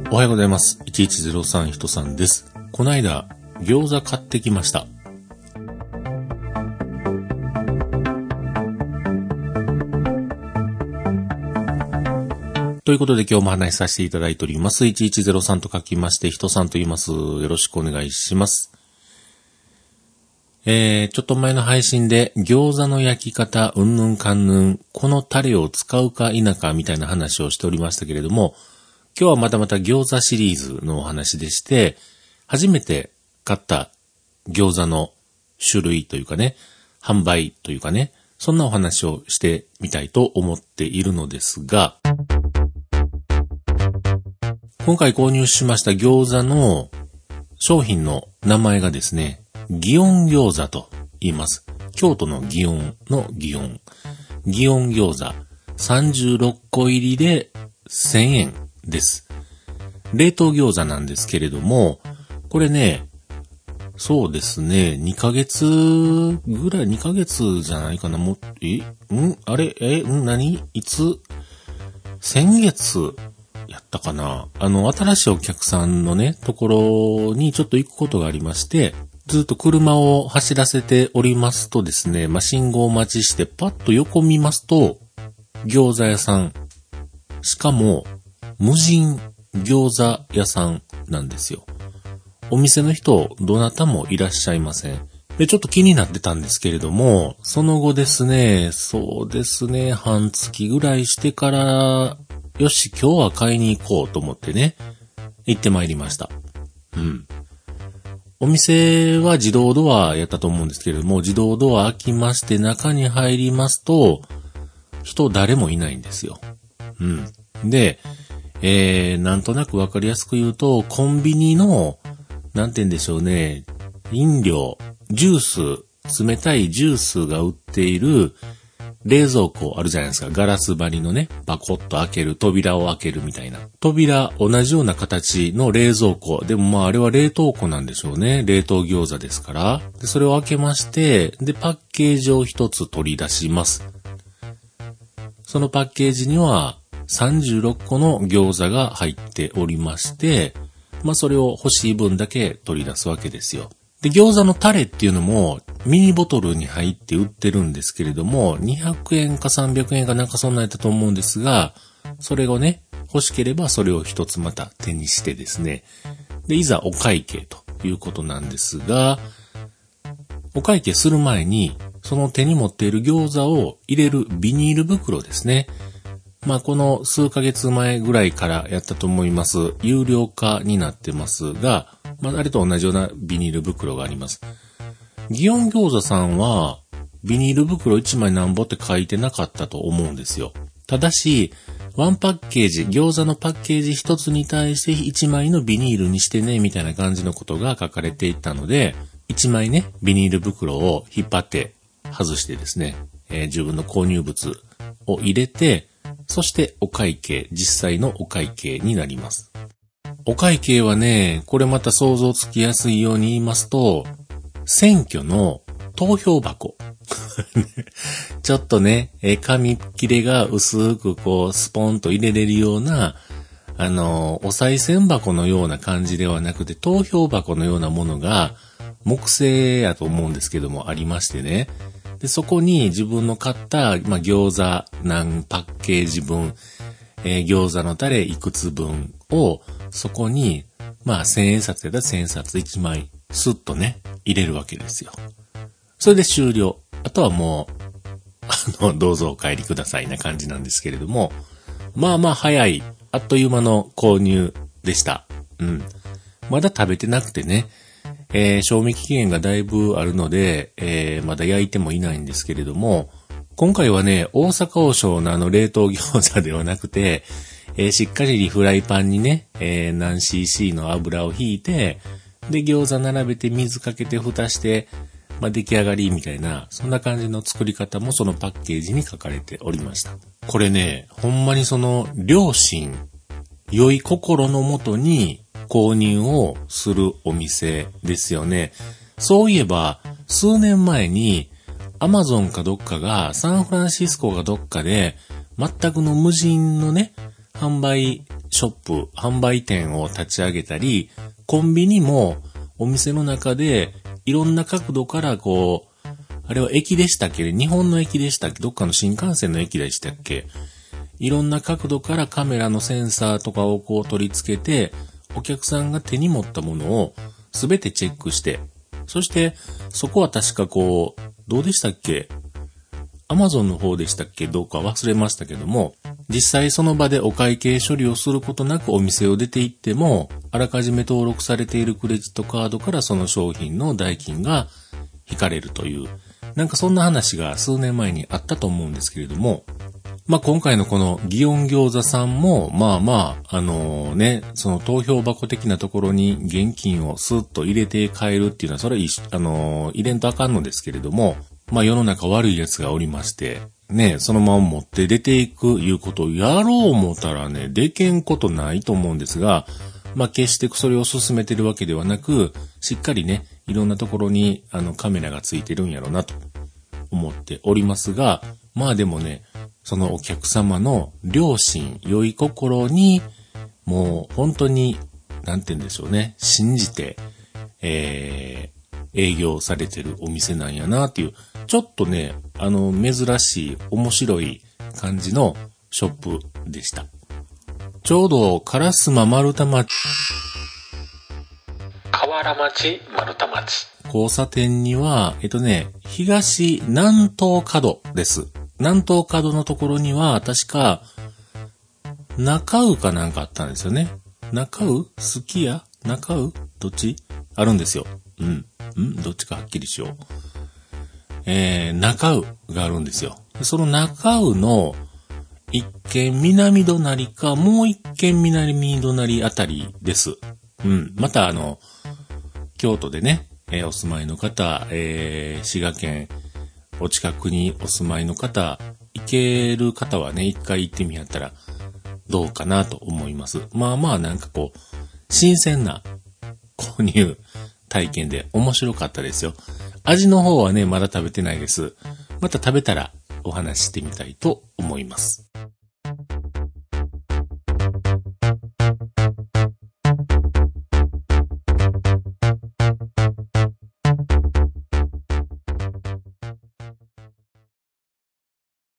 おはようございます。1103人さんです。この間、餃子買ってきました。ということで今日も話しさせていただいております。1103と書きまして、人さんと言います。よろしくお願いします。ちょっと前の配信で餃子の焼き方、うんぬんかんぬん、このタレを使うか否かみたいな話をしておりましたけれども、今日はまた餃子シリーズのお話でして、初めて買った餃子の種類というかね、販売というかね、そんなお話をしてみたいと思っているのですが、今回購入しました餃子の商品の名前がですね、祇園餃子と言います。京都の祇園の祇園。祇園餃子36個入りで1000円です。冷凍餃子なんですけれども、これね、そうですね、2ヶ月ぐらい、2ヶ月じゃないかな、先月やったかな。新しいお客さんのね、ところにちょっと行くことがありまして、ずっと車を走らせておりますとですね、信号待ちしてパッと横見ますと、餃子屋さん。しかも、無人餃子屋さんなんですよ。お店の人、どなたもいらっしゃいません。で、ちょっと気になってたんですけれども、その後ですね、半月ぐらいしてから、よし、今日は買いに行こうと思ってね、行ってまいりました。お店は自動ドアやったと思うんですけれども、自動ドア開きまして中に入りますと、人誰もいないんですよ。で、なんとなくわかりやすく言うと、コンビニの、なんて言うんでしょうね、飲料、ジュース、冷たいジュースが売っている冷蔵庫あるじゃないですか。ガラス張りのね、バコッと開ける、扉を開けるみたいな。扉、同じような形の冷蔵庫。でもあれは冷凍庫なんでしょうね。冷凍餃子ですから。で、それを開けまして、で、パッケージを一つ取り出します。そのパッケージには36個の餃子が入っておりまして、それを欲しい分だけ取り出すわけですよ。で、餃子のタレっていうのもミニボトルに入って売ってるんですけれども、200円か300円かなんかそんなんやったと思うんですが、それをね、欲しければそれを一つまた手にしてですね、で、いざお会計ということなんですが、お会計する前に、その手に持っている餃子を入れるビニール袋ですね。この数ヶ月前ぐらいからやったと思います。有料化になってますが、あれと同じようなビニール袋があります。祇園餃子さんは、ビニール袋1枚なんぼって書いてなかったと思うんですよ。ただし、ワンパッケージ、餃子のパッケージ一つに対して1枚のビニールにしてね、みたいな感じのことが書かれていたので、1枚ね、ビニール袋を引っ張って外してですね、自分の購入物を入れて、そしてお会計、実際のお会計になります。お会計はね、これまた想像つきやすいように言いますと、選挙の投票箱。ちょっとね、紙切れが薄くスポンと入れれるような、お賽銭箱のような感じではなくて、投票箱のようなものが、木製やと思うんですけどもありましてね。で、そこに自分の買った、餃子何パッケージ分、餃子のタレいくつ分を、そこに、1000円札やったら1000円札1枚、スッとね、入れるわけですよ。それで終了。あとはもう、どうぞお帰りくださいな感じなんですけれども、早い、あっという間の購入でした。まだ食べてなくてね、賞味期限がだいぶあるので、まだ焼いてもいないんですけれども、今回はね、大阪王将の冷凍餃子ではなくて、しっかりフライパンにね、何 cc の油を引いて、で、餃子並べて水かけて蓋して、出来上がりみたいな、そんな感じの作り方もそのパッケージに書かれておりました。これね、ほんまにその、良心、良い心のもとに、購入をするお店ですよね。そういえば、数年前に、アマゾンかどっかが、サンフランシスコかどっかで、全くの無人のね、販売ショップ、販売店を立ち上げたり、コンビニもお店の中でいろんな角度からこう、あれは駅でしたっけ？日本の駅でしたっけ？どっかの新幹線の駅でしたっけ？いろんな角度からカメラのセンサーとかをこう取り付けて、お客さんが手に持ったものをすべてチェックして、そしてそこは確かこう、どうでしたっけ？アマゾンの方でしたっけ？どうか忘れましたけども、実際その場でお会計処理をすることなくお店を出て行っても、あらかじめ登録されているクレジットカードからその商品の代金が引かれるという、なんかそんな話が数年前にあったと思うんですけれども、今回のこの祇園餃子さんも、その投票箱的なところに現金をスッと入れて帰るっていうのは、それは入れんとあかんのですけれども、世の中悪い奴がおりまして、ね、そのまま持って出ていくいうことをやろう思ったらね、でけんことないと思うんですが、決してそれを進めてるわけではなく、しっかりね、いろんなところにカメラがついてるんやろうなと思っておりますが、でもね、そのお客様の良心、良い心に、もう本当に、なんて言うんでしょうね、信じて、営業されてるお店なんやなっていう、ちょっとね、珍しい、面白い感じのショップでした。ちょうど、烏丸丸太町、河原町、丸太町。交差点には、南東角です。南東角のところには、確か、中尾かなんかあったんですよね。中尾？すき家？中尾？どっち？あるんですよ。どっちかはっきりしよう。中尾があるんですよ。その中尾の一軒南隣か、もう一軒南隣あたりです。また京都でね、お住まいの方、滋賀県お近くにお住まいの方、行ける方はね、一回行ってみやったらどうかなと思います。なんかこう、新鮮な購入体験で面白かったですよ。味の方はね、まだ食べてないです。また食べたらお話ししてみたいと思います。